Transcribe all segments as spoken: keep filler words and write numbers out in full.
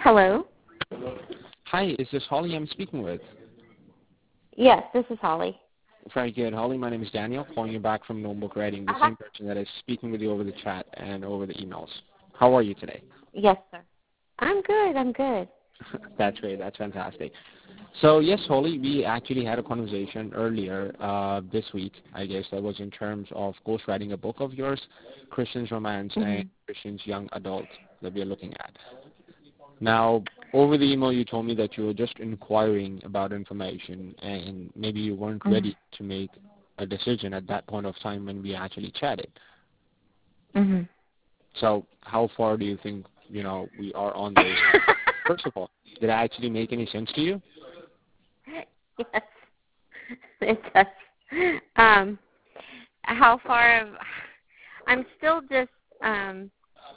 Hello? Hi, is this Holly I'm speaking with? Yes, this is Holly. Very good. Holly, my name is Daniel, calling you back from Notebook Writing, the Uh-huh. same person that is speaking with you over the chat and over the emails. How are you today? Yes, sir. I'm good. I'm good. That's great. That's fantastic. So, yes, Holly, we actually had a conversation earlier uh, this week, I guess, that was in terms of ghostwriting a book of yours, Christian's Romance and Mhm. Christian's Young Adult that we are looking at. Now, over the email, you told me that you were just inquiring about information and maybe you weren't Mhm. ready to make a decision at that point of time when we actually chatted. Mhm. So how far do you think, you know, we are on this? First of all, did it actually make any sense to you? Yes, it does. Um, how far of, I'm still just, um,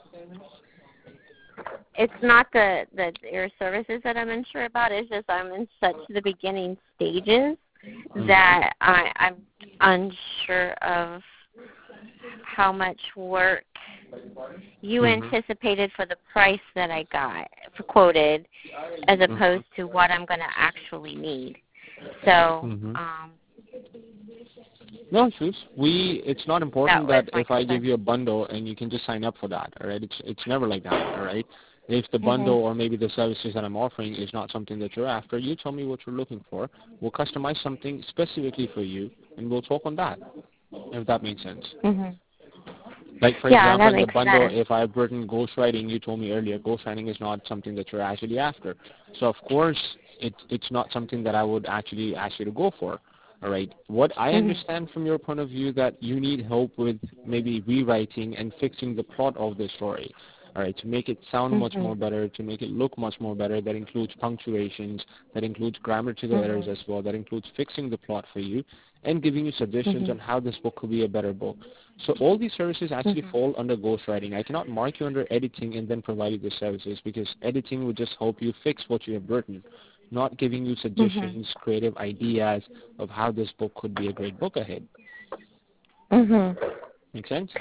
it's not the, the your services that I'm unsure about. It's just I'm in such the beginning stages that I, I'm unsure of how much work you Mm-hmm. anticipated for the price that I got for quoted, as Mm-hmm. opposed to what I'm going to actually need. So Mm-hmm. um, No, Shoes. We. It's not that important was that my if I give concern. you a bundle and you can just sign up for that. All right. It's it's never like that. All right. If the Mhm. bundle or maybe the services that I'm offering is not something that you're after, you tell me what you're looking for. We'll customize something specifically for you, and we'll talk on that. If that makes sense. Mhm. Like, for Yeah, example, that in the makes bundle, sense. if I've written ghostwriting, you told me earlier, ghostwriting is not something that you're actually after. So, of course, it, it's not something that I would actually ask you to go for. All right. What I Mhm. understand from your point of view that you need help with maybe rewriting and fixing the plot of the story. All right, to make it sound much more Mhm. better, to make it look much more better. That includes punctuations, that includes grammatical errors Mhm. as well, that includes fixing the plot for you and giving you suggestions Mhm. on how this book could be a better book. So all these services actually Mhm. fall under ghostwriting. I cannot mark you under editing and then provide you the services because editing would just help you fix what you have written, not giving you Mhm. suggestions, creative ideas of how this book could be a great book ahead. Mhm. Make sense?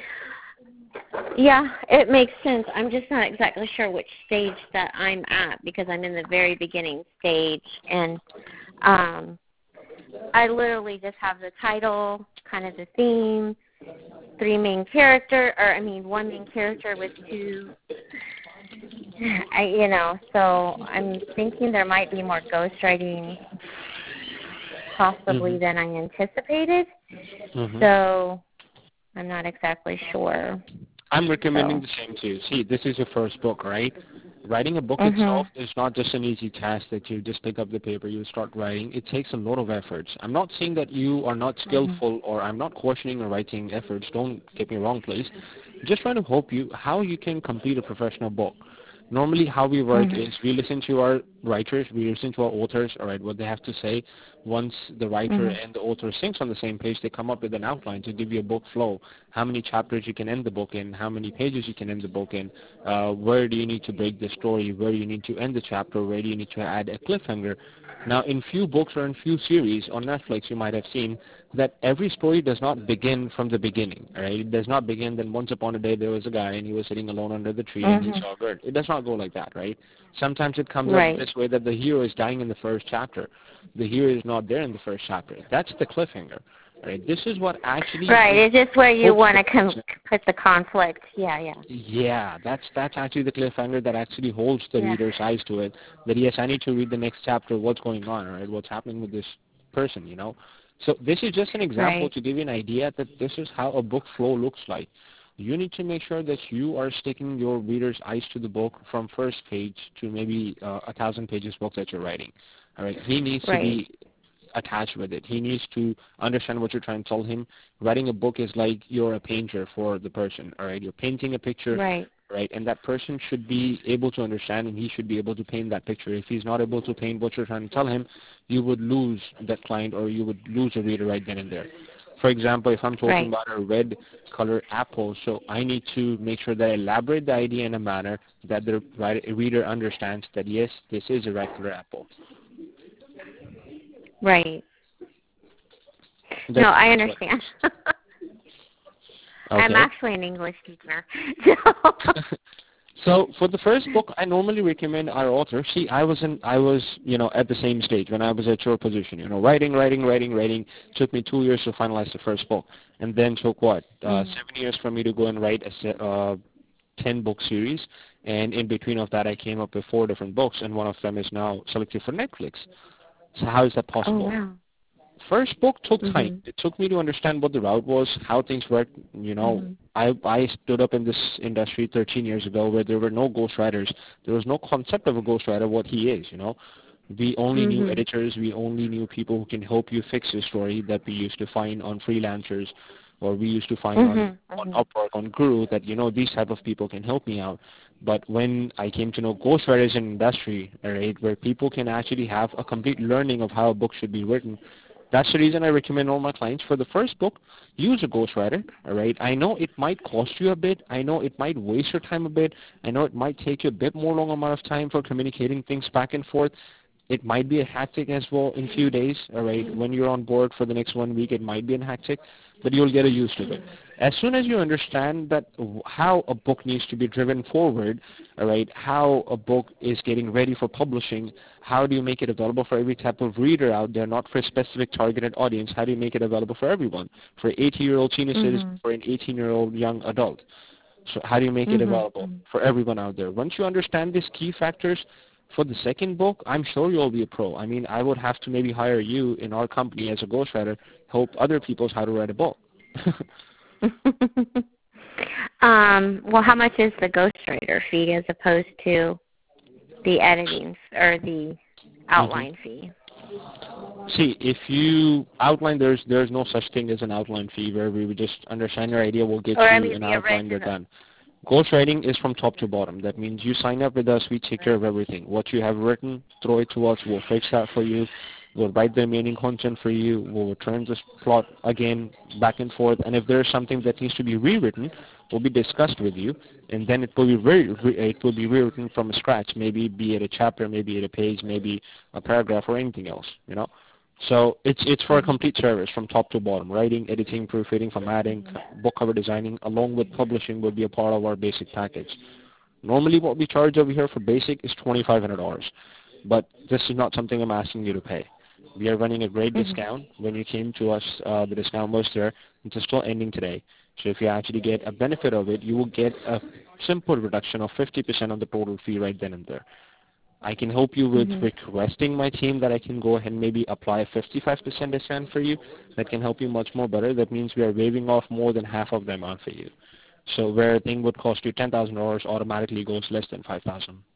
Yeah, it makes sense. I'm just not exactly sure which stage that I'm at because I'm in the very beginning stage, and um, I literally just have the title, kind of the theme, three main character, or I mean one main character with two. I, you know, so I'm thinking there might be more ghostwriting possibly than Mm-hmm. I anticipated. Mm-hmm. So I'm not exactly sure. I'm recommending So. the same to you. See, this is your first book, right? Writing a book itself Mhm. is not just an easy task that you just pick up the paper, you start writing. It takes a lot of efforts. I'm not saying that you are not Mhm. skillful or I'm not questioning your writing efforts. Don't get me wrong, please. Just trying to help you how you can complete a professional book. Normally how we work Mhm. is we listen to our writers, we listen to our authors, all right, what they have to say. Once the writer Mhm. and the author syncs on the same page, they come up with an outline to give you a book flow. How many chapters you can end the book in, how many pages you can end the book in, uh, where do you need to break the story, where do you need to end the chapter, where do you need to add a cliffhanger. Now, in few books or in few series on Netflix, you might have seen that every story does not begin from the beginning, right? It does not begin that once upon a day there was a guy and he was sitting alone under the tree and he Mhm. saw a girl. It does not go like that, right? Sometimes it comes up Right. this way that the hero is dying in the first chapter. The hero is not there in the first chapter. That's the cliffhanger, right? This is what actually Right. It's just where you hopes want the to com- person. put the conflict. Yeah. Yeah. Yeah, that's that's actually the cliffhanger that actually holds the Yeah. reader's eyes to it. That yes, I need to read the next chapter. What's going on, right? What's happening with this person, you know? So this is just an example Right. to give you an idea that this is how a book flow looks like. You need to make sure that you are sticking your reader's eyes to the book from first page to maybe uh, a thousand pages book that you're writing. All right, he needs to Right. be attached with it. He needs to understand what you're trying to tell him. Writing a book is like you're a painter for the person, all right? You're painting a picture, Right. right? And that person should be able to understand and he should be able to paint that picture. If he's not able to paint what you're trying to tell him, you would lose that client or you would lose a reader right then and there. For example, if I'm talking Right. about a red color apple, so I need to make sure that I elaborate the idea in a manner that the reader understands that yes, this is a red color apple. Right. No, That's, I that's what understand. it is. I'm Okay. actually an English teacher. So So for the first book, I normally recommend our author. See, I was in, I was, you know, at the same stage when I was at your position. You know, writing, writing, writing, writing. Took me two years to finalize the first book, and then took what uh, Mm-hmm. seven years for me to go and write a se- uh, ten book series. And in between of that, I came up with four different books, and one of them is now selected for Netflix. So how is that Oh possible? wow. First book took time. Mhm. It took me to understand what the route was, how things worked. You know, Mhm. I I stood up in this industry thirteen years ago where there were no ghostwriters. There was no concept of a ghostwriter, what he is. You know, we only knew Mhm. editors. We only knew people who can help you fix your story that we used to find on freelancers, or we used to find on Mhm. on Mhm. Upwork, on Guru. That you know these type of people can help me out. But when I came to know ghostwriters in industry, all right, where people can actually have a complete learning of how a book should be written, that's the reason I recommend all my clients for the first book, use a ghostwriter, all right? I know it might cost you a bit. I know it might waste your time a bit. I know it might take you a bit more long amount of time for communicating things back and forth. It might be a hectic as well in few days, all right? When you're on board for the next one week, it might be a hectic, but you'll get used to it. As soon as you understand that w- how a book needs to be driven forward, all right, how a book is getting ready for publishing, how do you make it available for every type of reader out there, not for a specific targeted audience, how do you make it available for everyone, for eighty-year-old senior citizen, Mhm. for an eighteen-year-old young adult? So how do you make it Mhm. available Mhm. for everyone out there? Once you understand these key factors for the second book, I'm sure you'll be a pro. I mean, I would have to maybe hire you in our company as a ghostwriter, help other people how to write a book. um. Well, how much is the ghostwriter fee as opposed to the editing or the hmm outline fee? See, if you outline, there's there's no such thing as an outline fee where we would just understand your idea, we'll get Or I you mean an the outline, we're original. done. Ghostwriting is from top to bottom. That means you sign up with us, we take care of everything. What you have written, throw it to us, we'll fix that for you. We'll write the remaining content for you. We'll return this plot again, back and forth. And if there's something that needs to be rewritten, will be discussed with you, and then it will be re- re- it will be rewritten from scratch. Maybe be it a chapter, maybe it a page, maybe a paragraph, or anything else. You know. So it's it's for a Mhm. complete service from top to bottom. Writing, editing, proofreading, formatting, Mhm. book cover designing, along with publishing will be a part of our basic package. Normally what we charge over here for basic is twenty-five hundred dollars, but this is not something I'm asking you to pay. We are running a great Mhm. discount. When you came to us, uh, the discount was there. It's still ending today. So if you actually get a benefit of it, you will get a simple reduction of fifty percent of the total fee right then and there. I can help you with Mhm. requesting my team that I can go ahead and maybe apply a fifty-five percent discount for you. That can help you much more better. That means we are waiving off more than half of the amount for you. So where a thing would cost you ten thousand dollars automatically goes less than five thousand dollars.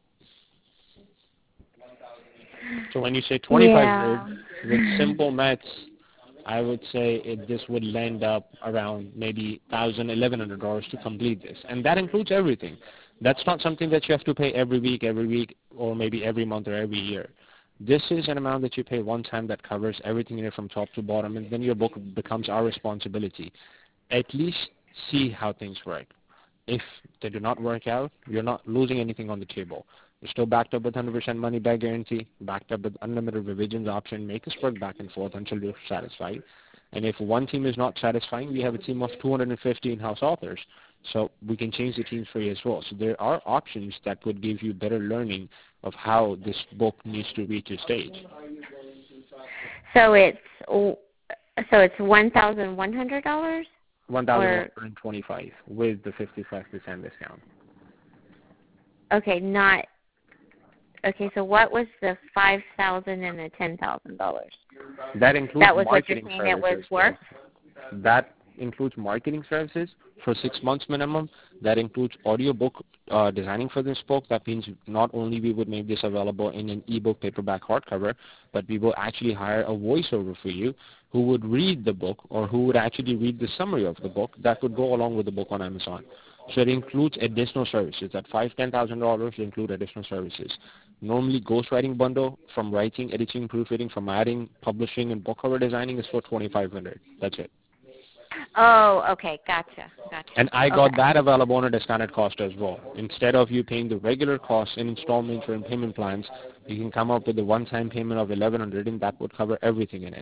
So when you say twenty-five hundred Yeah. with simple maths, I would say it, this would land up around maybe one thousand dollars, eleven hundred dollars to complete this. And that includes everything. That's not something that you have to pay every week, every week, or maybe every month or every year. This is an amount that you pay one time that covers everything in it from top to bottom, and then your book becomes our responsibility. At least see how things work. If they do not work out, you're not losing anything on the table. You're still backed up with one hundred percent money back guarantee, backed up with unlimited revisions option. Make us work back and forth until you're satisfied. And if one team is not satisfying, we have a team of two hundred fifty in-house authors. So we can change the teams for you as well. So there are options that would give you better learning of how this book needs to reach a stage. So it's so it's one thousand one hundred dollars or one thousand one hundred twenty-five with the fifty-five percent discount. okay, not okay. So what was the five thousand and the ten thousand dollars? That includes That was what you're marketing saying. It was services, worth. though. That includes marketing services for six months minimum. That includes audiobook uh, designing for this book. That means not only we would make this available in an ebook, paperback, hardcover, but we will actually hire a voiceover for you who would read the book or who would actually read the summary of the book that would go along with the book on Amazon. So it includes additional services. That five thousand dollars, ten thousand dollars include additional services. Normally, ghostwriting bundle from writing, editing, proofreading, formatting, publishing, and book cover designing is for twenty-five hundred dollars. That's it. Oh, okay, gotcha, gotcha. And I got Okay. that available on a discounted cost as well. Instead of you paying the regular costs in installments or in payment plans, you can come up with a one-time payment of eleven hundred dollars, and that would cover everything in it.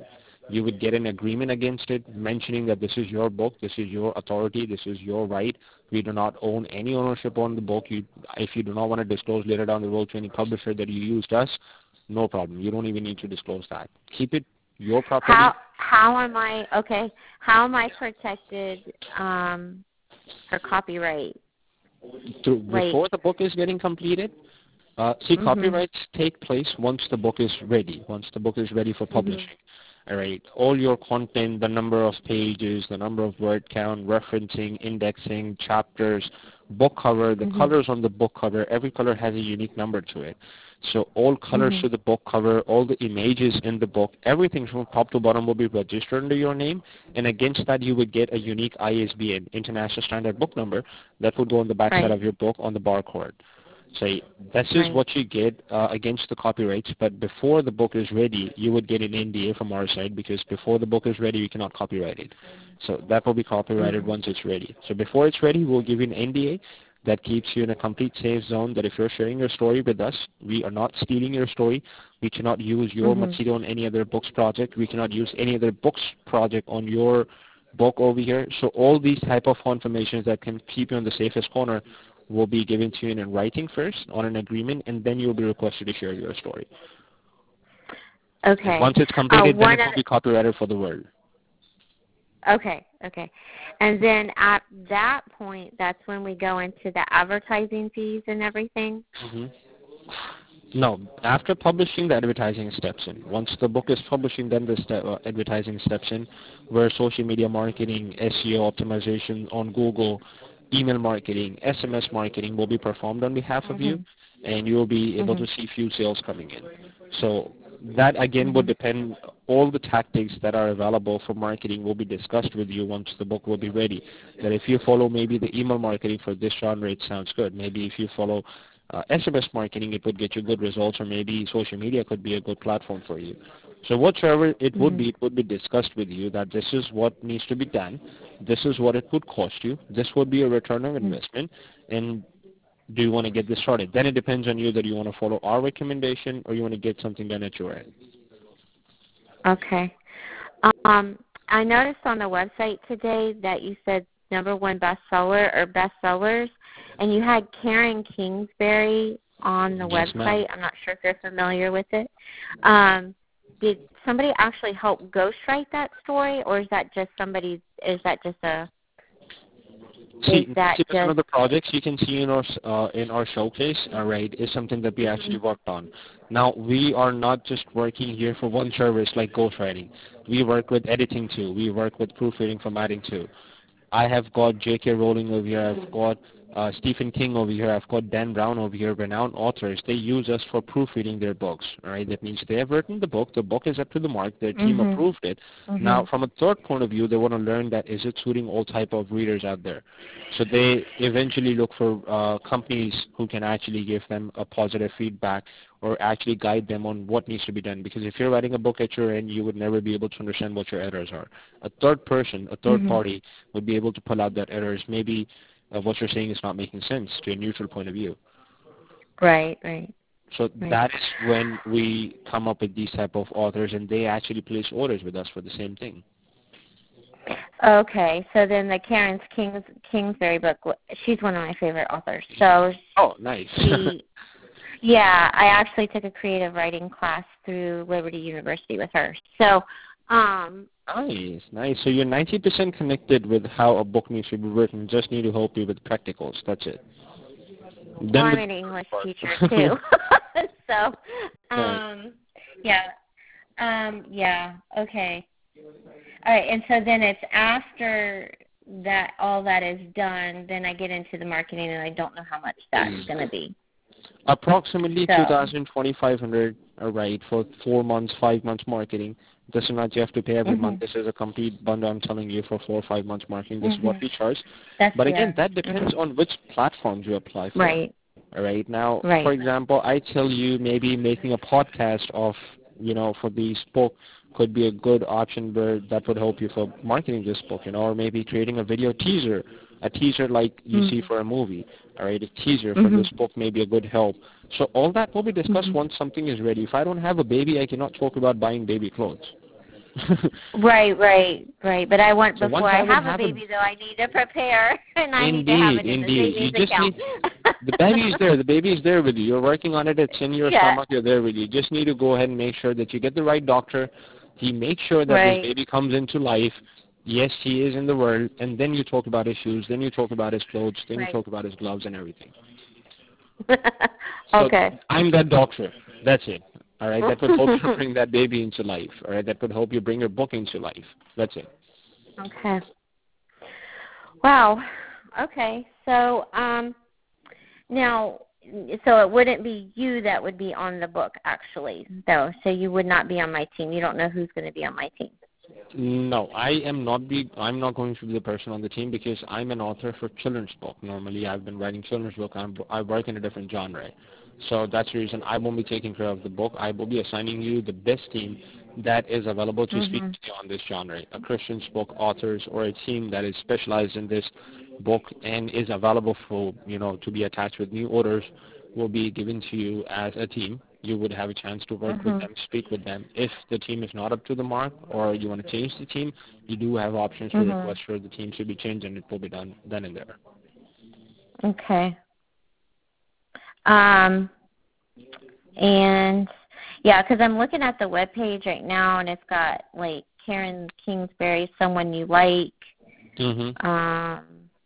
You would get an agreement against it, mentioning that this is your book, this is your authority, this is your right. We do not own any ownership on the book. You, if you do not want to disclose later down the road to any publisher that you used us, no problem. You don't even need to disclose that. Keep it your property. How how am I okay? How am I protected um, for copyright? To, Like, before the book is getting completed, uh, see, mm-hmm. copyrights take place once the book is ready. Once the book is ready for publishing. Mm-hmm. All right. All your content, the number of pages, the number of word count, referencing, indexing, chapters, book cover, the mm-hmm. colors on the book cover, every color has a unique number to it. So all colors mm-hmm. to the book cover, all the images in the book, everything from top to bottom will be registered under your name, and against that you would get a unique I S B N, International Standard Book Number, that would go on the back right. side of your book on the barcode. So this is right. what you get uh, against the copyrights, but before the book is ready, you would get an N D A from our side, because before the book is ready, you cannot copyright it. So that will be copyrighted mm-hmm. once it's ready. So before it's ready, we'll give you an N D A that keeps you in a complete safe zone, that if you're sharing your story with us, we are not stealing your story. We cannot use your mm-hmm. material on any other books project. We cannot use any other books project on your book over here. So all these type of confirmations that can keep you in the safest corner will be given to you in writing first on an agreement, and then you'll be requested to share your story. Okay. And once it's completed, uh, then it will be copyrighted for the world. Okay, okay. And then at that point, that's when we go into the advertising fees and everything? Mm-hmm. No, after publishing, the advertising steps in. Once the book is publishing, then the step, uh, advertising steps in, where social media marketing, S E O optimization on Google, email marketing, S M S marketing will be performed on behalf mm-hmm. of you, and you will be able mm-hmm. to see few sales coming in. So that, again, mm-hmm. would depend. All the tactics that are available for marketing will be discussed with you once the book will be ready. That if you follow maybe the email marketing for this genre, it sounds good. Maybe if you follow uh, S M S marketing, it would get you good results, or maybe social media could be a good platform for you. So whatever it mm-hmm. would be, it would be discussed with you that this is what needs to be done, this is what it would cost you, this would be a return of investment, and do you want to get this started? Then it depends on you that you want to follow our recommendation or you want to get something done at your end. Okay. Um, I noticed on the website today that you said number one bestseller or bestsellers, and you had Karen Kingsbury on the yes, website. Ma'am. I'm not sure if you're familiar with it. Um, did somebody actually help ghostwrite that story, or is that just somebody? Is that just a? See, ninety percent of the projects you can see in our uh, in our showcase, all right, is something that we mm-hmm. actually worked on. Now, we are not just working here for one service like ghostwriting. We work with editing too. We work with proofreading, formatting too. I have got J K Rowling over here. I've got uh, Stephen King over here. I've got Dan Brown over here, renowned authors. They use us for proofreading their books. All right, that means they have written the book. The book is up to the mark. Their team mm-hmm. approved it. Mm-hmm. Now, from a third point of view, they want to learn that is it suiting all type of readers out there. So they eventually look for uh, companies who can actually give them a positive feedback or actually guide them on what needs to be done. Because if you're writing a book at your end, you would never be able to understand what your errors are. A third person, a third mm-hmm. party, would be able to pull out that errors. Maybe uh, what you're saying is not making sense to a neutral point of view. Right, right. So right. that is when we come up with these type of authors, and they actually place orders with us for the same thing. Okay, so then the Karen Kings, Kingsbury book, she's one of my favorite authors. So oh, nice. she, yeah, I actually took a creative writing class through Liberty University with her. So, um, nice, nice. So you're ninety percent connected with how a book needs to be written. Just need to help you with practicals. That's it. Then well, I'm an English teacher too. so, um, yeah, um, yeah, okay. All right, and so then it's after that all that is done, then I get into the marketing, and I don't know how much that's going to be. Approximately so. two thousand dollars, twenty-five hundred dollars, right, for four months, five months marketing. This is not you have to pay every mm-hmm. month. This is a complete bundle I'm telling you for four or five months marketing. This mm-hmm. is what we charge. That's, but again, yeah. that depends mm-hmm. on which platforms you apply for. Right. All right. Now, right. for example, I tell you maybe making a podcast of, you know, for these book could be a good option where that would help you for marketing this book, you know, or maybe creating a video teaser, a teaser like you mm-hmm. see for a movie, all right, a teaser for mm-hmm. this book may be a good help. So all that will be discussed mm-hmm. once something is ready. If I don't have a baby, I cannot talk about buying baby clothes. Right, right, right. But I want So before once I I would have a have it, baby, though, I need to prepare, and I need to have indeed, it in the indeed, you savings just account. need, the baby is there, the baby is there with you. You're working on it, it's in your Yeah. stomach, you're there with you. You just need to go ahead and make sure that you get the right doctor. He makes sure that this Right. baby comes into life. Yes, he is in the world, and then you talk about his shoes, then you talk about his clothes, then you Right. talk about his gloves and everything. So Okay. I'm that doctor. That's it. All right. That would help you bring that baby into life. All right. That would help you bring your book into life. That's it. Okay. Wow. Okay. So, um, now, so it wouldn't be you that would be on the book, actually, though. So you would not be on my team. You don't know who's going to be on my team. No, I am not be. I'm not going to be the person on the team because I'm an author for children's book. Normally, I've been writing children's book. I'm, I work in a different genre, so that's the reason I won't be taking care of the book. I will be assigning you the best team that is available to speak Mhm. to you on this genre. A Christian's book authors or a team that is specialized in this book and is available for you know to be attached with new orders will be given to you as a team. You would have a chance to work with Mhm. them, speak with them. If the team is not up to the mark or you want to change the team, you do have options to Mhm. request for the team should be changed and it will be done then and there. Okay. Um. And yeah, because I'm looking at the web page right now, and it's got like Karen Kingsbury, someone you like. Mm-hmm. Um.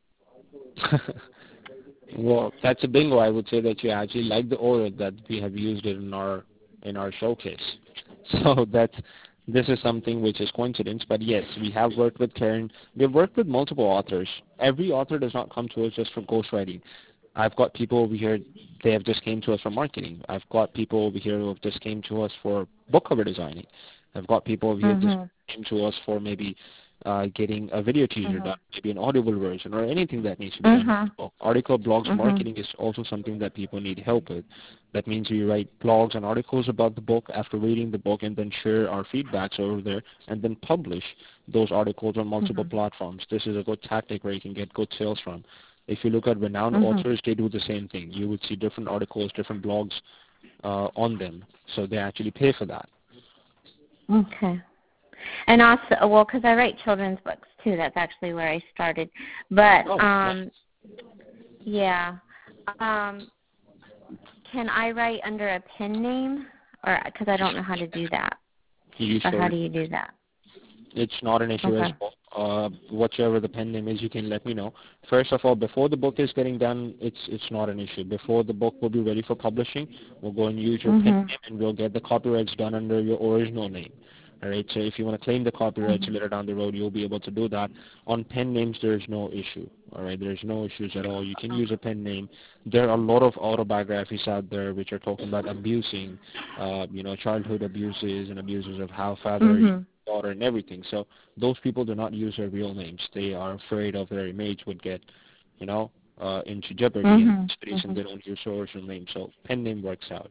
Well, that's a bingo. I would say that you actually like the order that we have used it in our in our showcase. So that's this is something which is coincidence, but yes, we have worked with Karen. We've worked with multiple authors. Every author does not come to us just for ghostwriting. I've got people over here, they have just came to us for marketing. I've got people over here who have just came to us for book cover designing. I've got people over here just Mhm. came to us for maybe uh, getting a video teaser done, Mhm. maybe an audible version, or anything that needs to be done. Mhm. Well, article, blogs, Mhm. marketing is also something that people need help with. That means we write blogs and articles about the book after reading the book and then share our feedbacks over there and then publish those articles on multiple Mhm. platforms. This is a good tactic where you can get good sales from. If you look at renowned Mhm. authors, they do the same thing. You would see different articles, different blogs uh, on them. So they actually pay for that. Okay. And also, well, because I write children's books too. That's actually where I started. But Oh, nice. um, yeah. Um, can I write under a pen name, or because I don't know how to do that? You Or how sure? do you do that? It's not an issue as Okay. well. Uh, whatever the pen name is, you can let me know. First of all, before the book is getting done, it's it's not an issue. Before the book will be ready for publishing, we'll go and use your pen Mhm. name, and we'll get the copyrights done under your original name. All right. So if you want to claim the copyrights Mhm. later down the road, you'll be able to do that. On pen names, there's no issue. All right. There's no issues at all. You can use a pen name. There are a lot of autobiographies out there which are talking about abusing, uh, you know, childhood abuses and abuses of how father, Mhm. daughter, and everything. So those people do not use their real names. They are afraid of their image would get, you know, uh, into jeopardy, and Mhm. that's the reason Mhm. they don't use their original name. So pen name works out.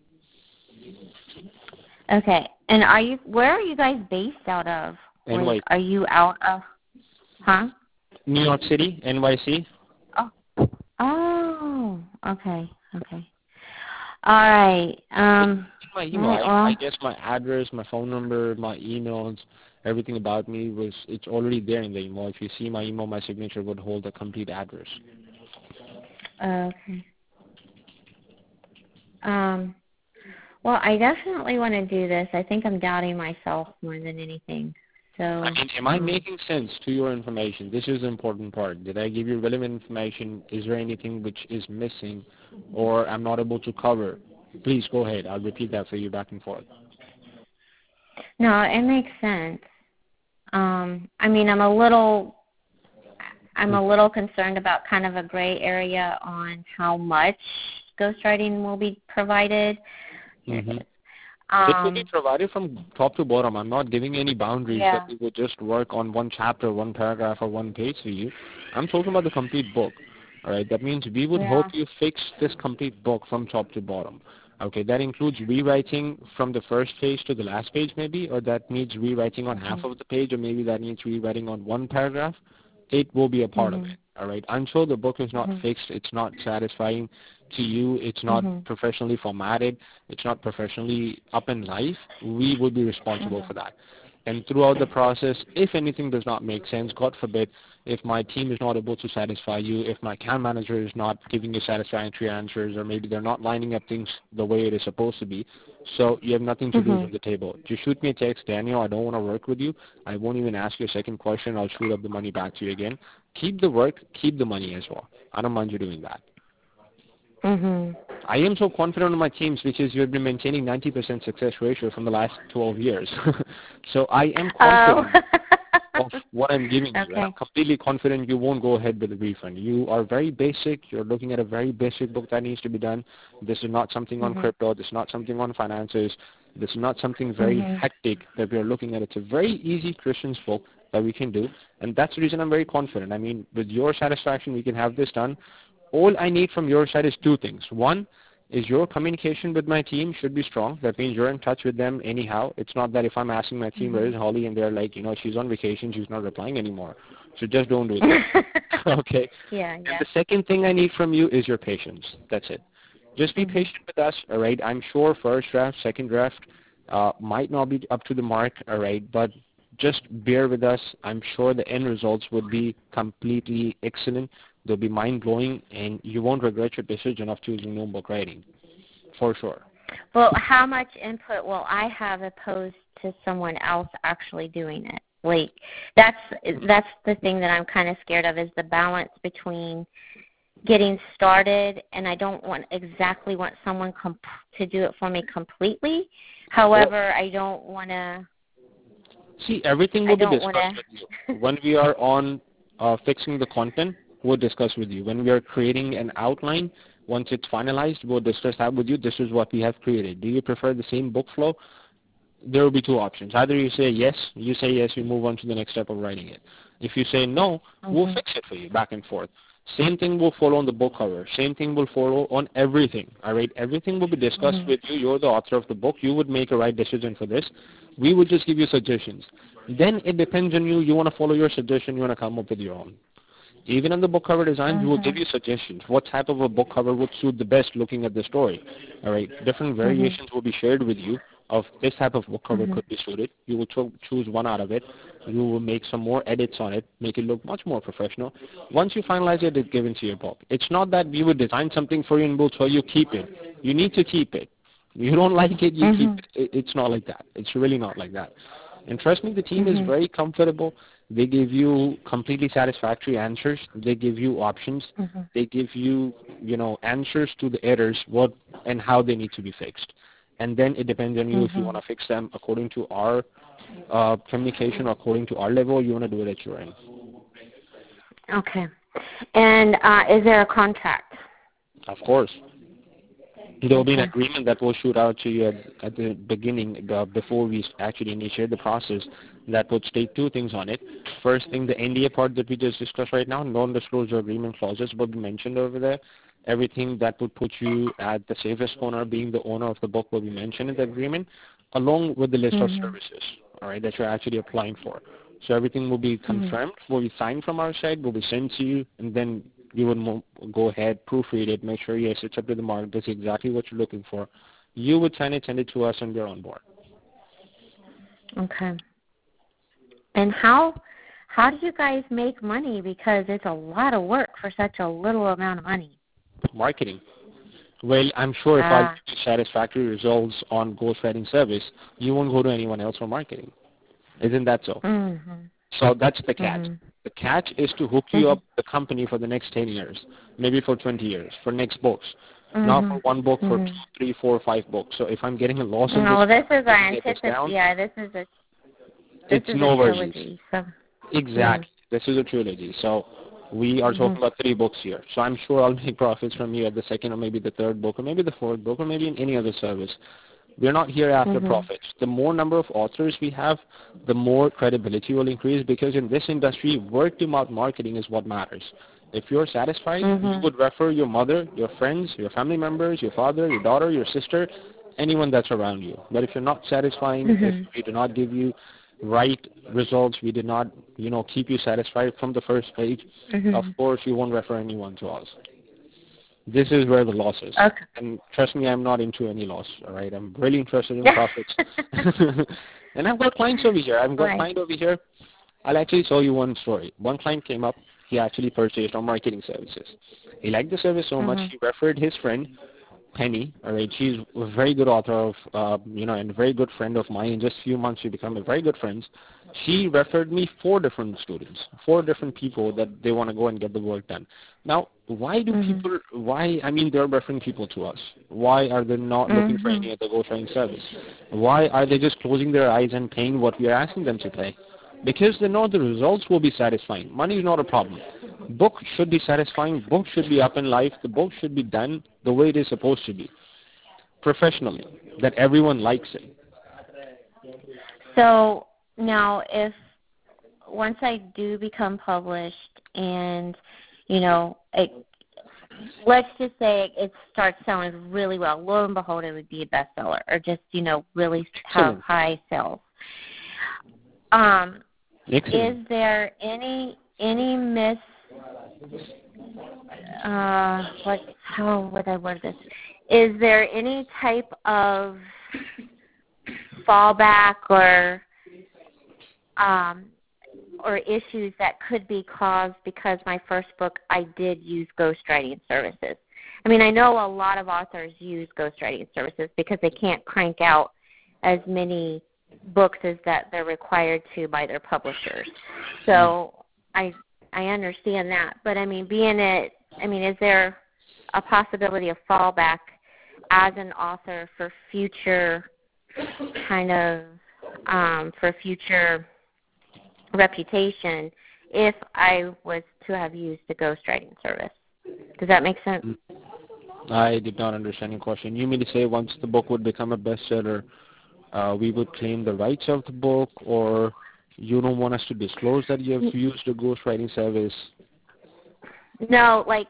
Okay. And are you? Where are you guys based out of? Like, N Y C, are you out of? Huh? New York City, N Y C. Oh. Oh. Okay. Okay. All right. Um. My All email. right. I, I Well. guess my address, my phone number, my emails, everything about me was it's already there in the email. If you see my email, my signature would hold the complete address. Okay. Um. Well, I definitely want to do this. I think I'm doubting myself more than anything. I So. mean, am I Um. making sense to your information? This is the important part. Did I give you relevant information? Is there anything which is missing or I'm not able to cover? Please go ahead. I'll repeat that for you back and forth. No, it makes sense. Um. I mean, I'm a little. I'm a little concerned about kind of a gray area on how much ghostwriting will be provided. Here it Mm-hmm. is. It will be Um, provided from top to bottom. I'm not giving any boundaries that yeah. we will just work on one chapter, one paragraph, or one page for you. I'm talking about the complete book. All right. That means we would help Yeah. you fix this complete book from top to bottom. Okay. That includes rewriting from the first page to the last page, maybe, or that needs rewriting on half Mhm. of the page, or maybe that needs rewriting on one paragraph. It will be a part of it. Mhm. All right. Until the book is not Mhm. fixed, it's not satisfying to you, it's not Mhm. professionally formatted, it's not professionally up in life, we would be responsible Mhm. for that. And throughout the process, if anything does not make sense, God forbid, if my team is not able to satisfy you, if my account manager is not giving you satisfactory answers, or maybe they're not lining up things the way it is supposed to be, so you have nothing to lose Mhm. on the table. Just shoot me a text, Daniel, I don't want to work with you. I won't even ask you a second question. I'll shoot up the money back to you again. Keep the work, keep the money as well. I don't mind you doing that. Mhm. I am so confident in my teams because you've been maintaining ninety percent success ratio from the last twelve years. So I am Oh. confident of what I'm giving you. And I'm Okay. completely confident you won't go ahead with the refund. You are very basic. You're looking at a very basic book that needs to be done. This is not something on Mhm. crypto. This is not something on finances. This is not something very Mhm. hectic that we're looking at. It's a very easy Christian's book that we can do. And that's the reason I'm very confident. I mean, with your satisfaction, we can have this done. All I need from your side is two things. One is your communication with my team should be strong. That means you're in touch with them anyhow. It's not that if I'm asking my team, where is Holly, and they're like, you know, she's on vacation, she's not replying anymore. So just don't do that. Okay? Yeah. And Yeah. the second thing I need from you is your patience. That's it. Just be Mhm. patient with us, all right? I'm sure first draft, second draft uh, might not be up to the mark, all right? But just bear with us. I'm sure the end results would be completely excellent. They'll be mind-blowing, and you won't regret your decision of choosing new book writing, for sure. Well, how much input will I have opposed to someone else actually doing it? Like, that's that's the thing that I'm kind of scared of, is the balance between getting started, and I don't want exactly want someone comp- to do it for me completely. However, I don't want to. See, everything I will be don't want discussed with to. you. When we are on uh, fixing the content, we'll discuss with you. When we are creating an outline, once it's finalized, we'll discuss that with you. This is what we have created. Do you prefer the same book flow? There will be two options. Either you say yes, you say yes, you move on to the next step of writing it. If you say no, we'll Mhm. fix it for you, back and forth. Same thing will follow on the book cover. Same thing will follow on everything. All right, everything will be discussed Mhm. with you. You're the author of the book. You would make a right decision for this. We would just give you suggestions. Then it depends on you. You want to follow your suggestion. You want to come up with your own. Even in the book cover design, we will give Mhm. you suggestions. What type of a book cover would suit the best looking at the story? All right. Different Mhm. variations will be shared with you of this type of book cover Mhm. could be suited. You will cho- choose one out of it. You will make some more edits on it, make it look much more professional. Once you finalize it, it's given to your book. It's not that we would design something for you and we'll tell you keep it. You need to keep it. You don't like it, you keep Mhm. it. it. It's not like that. It's really not like that. And trust me, the team is Mhm. very comfortable. They give you completely satisfactory answers. They give you options. Mhm. They give you, you know, answers to the errors, what and how they need to be fixed. And then it depends on you if you want Mhm. to fix them according to our uh, communication, according to our level, or you want to do it at your end. Okay. And uh, is there a contract? Of course. There will be an Okay. agreement that will shoot out to you at, at the beginning, uh, before we actually initiate the process, that would state two things on it. First thing, the N D A part that we just discussed right now, non-disclosure agreement clauses will be mentioned over there. Everything that would put you at the safest corner, being the owner of the book, will be mentioned in the agreement, along with the list of Mhm. services, all right, that you're actually applying for. So everything will be Mhm. confirmed, will be signed from our side, will be sent to you, and then you would mo- go ahead, proofread it, make sure, yes, it's up to the mark, this is exactly what you're looking for. You would sign it, send it to us, and we're on board. Okay. And how how do you guys make money? Because it's a lot of work for such a little amount of money. Marketing. Well, I'm sure if I give Ah. you satisfactory results on ghostwriting service, you won't go to anyone else for marketing. Isn't that so? Mhm. So that's the catch. Mhm. The catch is to hook you up Mhm. with the company for the next ten years, maybe for twenty years, for next books. Not for Mhm. one book, for two, Mhm. three, four, five books. So if I'm getting a loss in this, No, this is breaking an it this antithetical. down, Yeah, this is a this it's is a no worries. trilogy. So. Mhm. Exactly. This is a trilogy. So we are talking Mhm. about three books here. So I'm sure I'll make profits from you at the second or maybe the third book or maybe the fourth book or maybe in any other service. We're not here after Mhm. profits. The more number of authors we have, the more credibility will increase, because in this industry, word-to-mouth marketing is what matters. If you're satisfied, you Mhm. would refer your mother, your friends, your family members, your father, your daughter, your sister, anyone that's around you. But if you're not satisfying, if Mhm. we do not give you right results, we did not, you know, keep you satisfied from the first page, of Mhm. course you won't refer anyone to us. This is where the loss is. Okay. And trust me, I'm not into any loss, all right? I'm really interested in profits. And I've got clients over here. I've got right. a client over here. I'll actually tell you one story. One client came up. He actually purchased our marketing services. He liked the service so much, Mhm. he referred his friend, Penny. All right, she's a very good author of, uh, you know, and a very good friend of mine. In just a few months, we become a very good friends. She referred me four different students, four different people that they want to go and get the work done. Now, why do Mhm. people, why, I mean, they're referring people to us. Why are they not looking for Mhm. any other ghostwriting service? Why are they just closing their eyes and paying what we are asking them to pay? Because they know the results will be satisfying. Money is not a problem. Book should be satisfying. Book should be up in life. The book should be done the way it is supposed to be, professionally, that everyone likes it. So now, if once I do become published, and you know, it, let's just say it starts selling really well, lo and behold, it would be a bestseller, or just you know, really have Excellent. high sales. Um, Excellent. is there any any miss? Uh, what? How would I word this? Is there any type of fallback or um, or issues that could be caused because my first book I did use ghostwriting services? I mean, I know a lot of authors use ghostwriting services because they can't crank out as many books as that they're required to by their publishers. So I I understand that, but I mean, being it, I mean, is there a possibility of fallback as an author for future kind of um, for future reputation if I was to have used a ghostwriting service? Does that make sense? I did not understand your question. You mean to say once the book would become a bestseller, uh, we would claim the rights of the book, or you don't want us to disclose that you have used a ghostwriting service? No, like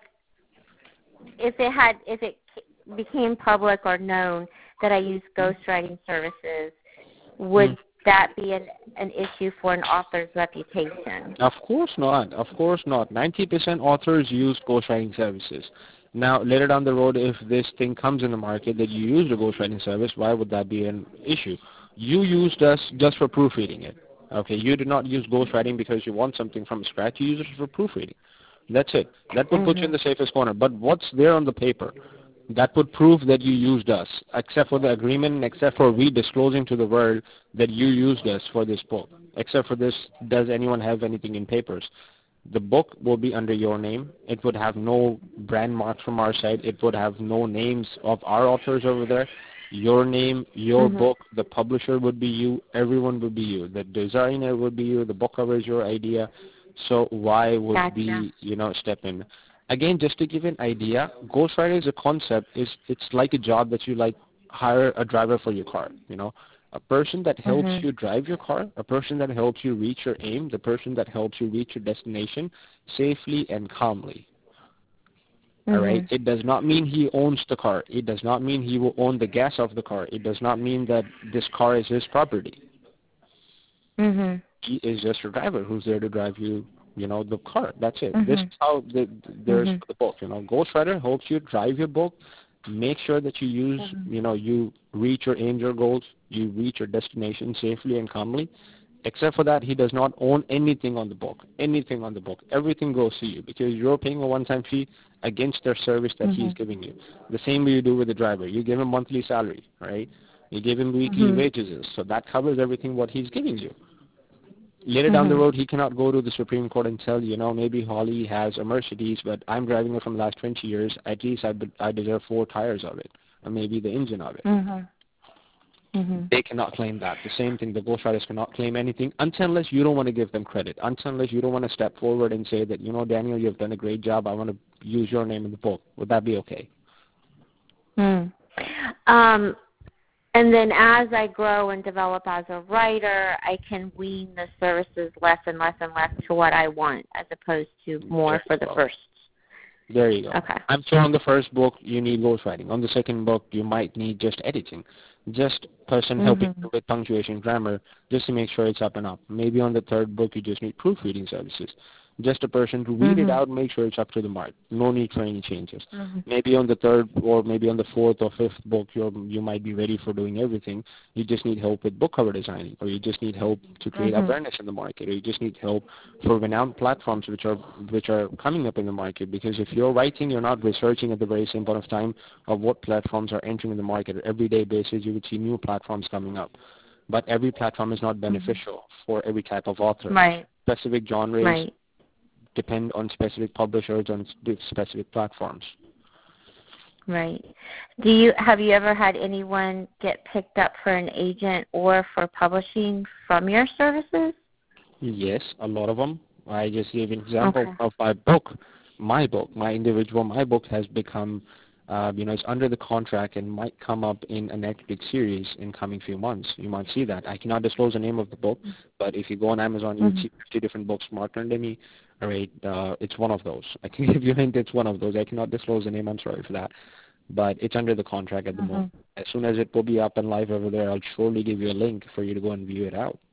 if it had, if it became public or known that I used ghostwriting services, would mm. that be an, an issue for an author's reputation? Of course not. Of course not. ninety percent authors use ghostwriting services. Now, later down the road, if this thing comes in the market that you used a ghostwriting service, why would that be an issue? You used us just for proofreading it. Okay, you did not use ghostwriting because you want something from scratch. You use it for proofreading. That's it. That would mm-hmm. put you in the safest corner. But what's there on the paper that would prove that you used us, except for the agreement and except for we disclosing to the world that you used us for this book? Except for this, does anyone have anything in papers? The book will be under your name. It would have no brand marks from our side. It would have no names of our authors over there. Your name, your mm-hmm. book, the publisher would be you. Everyone would be you. The designer would be you. The book cover is your idea. So why would gotcha. we, you know, step in? Again, just to give an idea, ghostwriting as a concept is it's like a job that you like hire a driver for your car, you know. A person that helps mm-hmm. you drive your car, a person that helps you reach your aim, the person that helps you reach your destination safely and calmly. Mm-hmm. All right? It does not mean he owns the car. It does not mean he will own the gas of the car. It does not mean that this car is his property. Mm-hmm. He is just a driver who's there to drive you, you know, the car. That's it. Mm-hmm. This is how the, there's mm-hmm. the book. You know, Ghostwriter helps you drive your book. Make sure that you use, mm-hmm. you know, you reach your aims, your goals, you reach your destination safely and calmly. Except for that, he does not own anything on the book, anything on the book. Everything goes to you because you're paying a one-time fee against their service that mm-hmm. he's giving you. The same way you do with the driver. You give him monthly salary, right? You give him weekly mm-hmm. wages, so that covers everything what he's giving you. Later mm-hmm. down the road, he cannot go to the Supreme Court and tell, you know, maybe Holly has a Mercedes, but I'm driving it from the last twenty years. At least I, I deserve four tires of it, or maybe the engine of it. Mm-hmm. Mm-hmm. They cannot claim that. The same thing, the ghostwriters cannot claim anything until unless you don't want to give them credit, until unless you don't want to step forward and say that, you know, Daniel, you've done a great job. I want to use your name in the book. Would that be okay? Mm. Um. And then as I grow and develop as a writer, I can wean the services less and less and less to what I want as opposed to more for the first. There you go. Okay. I'm sure on the first book you need ghostwriting. On the second book you might need just editing. Just person mm-hmm. helping you with punctuation, grammar, just to make sure it's up and up. Maybe on the third book you just need proofreading services. Just a person to read Mm-hmm. it out and make sure it's up to the mark. No need for any changes. Mm-hmm. Maybe on the third or maybe on the fourth or fifth book, you're, you might be ready for doing everything. You just need help with book cover designing, or you just need help to create Mm-hmm. awareness in the market, or you just need help for renowned platforms which are which are coming up in the market. Because if you're writing, you're not researching at the very same point of time of what platforms are entering in the market. On an everyday basis, you would see new platforms coming up. But every platform is not beneficial mm-hmm. for every type of author. Right. Specific genres Right. depend on specific publishers on specific platforms. Right. Do you have you ever had anyone get picked up for an agent or for publishing from your services? Yes, a lot of them. I just gave an example Okay. of my book. My book, my individual, my book has become, uh, you know, it's under the contract and might come up in a Netflix series in coming few months. You might see that. I cannot disclose the name of the book, but if you go on Amazon, you Mm-hmm. would see fifty different books marked under me. All right, uh, it's one of those. I can give you a hint. It's one of those. I cannot disclose the name. I'm sorry for that, but it's under the contract at the Mm-hmm. moment. As soon as it will be up and live over there, I'll surely give you a link for you to go and view it out.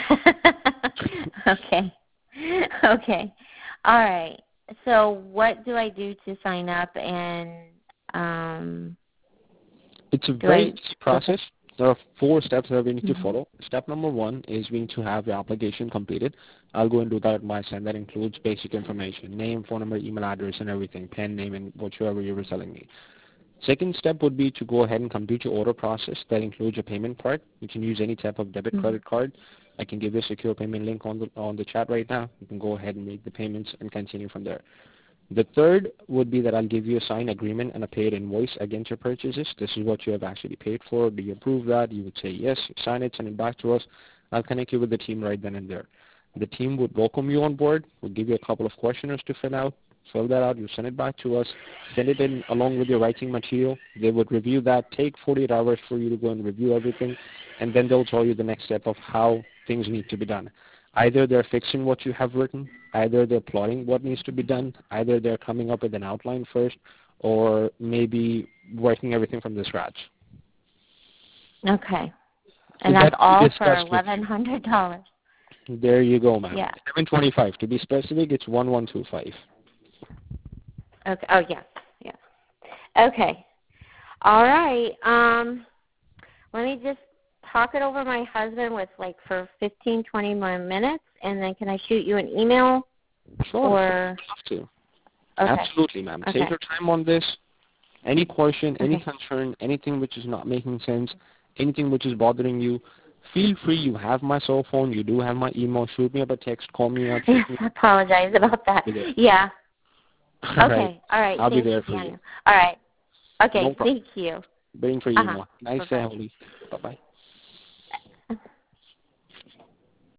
Okay. Okay. All right. So what do I do to sign up and um It's a do very I easy process. There are four steps that we need mm-hmm. to follow. Step number one is we need to have the application completed. I'll go and do that at my side. That includes basic information, name, phone number, email address, and everything, pen name, and whatever you were telling me. Second step would be to go ahead and complete your order process. That includes a payment part. You can use any type of debit, mm-hmm. credit card. I can give you a secure payment link on the on the chat right now. You can go ahead and make the payments and continue from there. The third would be that I'll give you a signed agreement and a paid invoice against your purchases. This is what you have actually paid for. Do you approve that? You would say yes, you sign it, send it back to us. I'll connect you with the team right then and there. The team would welcome you on board. We'll give you a couple of questionnaires to fill out. Fill that out. You send it back to us. Send it in along with your writing material. They would review that. Take forty-eight hours for you to go and review everything, and then they'll tell you the next step of how things need to be done. Either they're fixing what you have written, either they're plotting what needs to be done, either they're coming up with an outline first, or maybe working everything from the scratch. Okay. And that's all for eleven hundred dollars. There you go, ma'am. Yeah. Seven twenty-five. To be specific, it's one one two five. Okay. Oh yeah. Yeah. Okay. All right. Um, let me just talk it over with my husband with like for fifteen, twenty more minutes, and then can I shoot you an email? Sure. Or Have to. Okay. Absolutely, ma'am. Okay. Take your time on this. Any question, any Okay. concern, anything which is not making sense, anything which is bothering you, feel free. You have my cell phone. You do have my email. Shoot me up a text. Call me up. Yes, I apologize about that. Yeah. All okay. Right. All right. I'll Thank be there you, for Daniel. you. All right. Okay. No thank you. Waiting for you, Uh-huh. Nice Bye-bye. day, Holly. Bye-bye.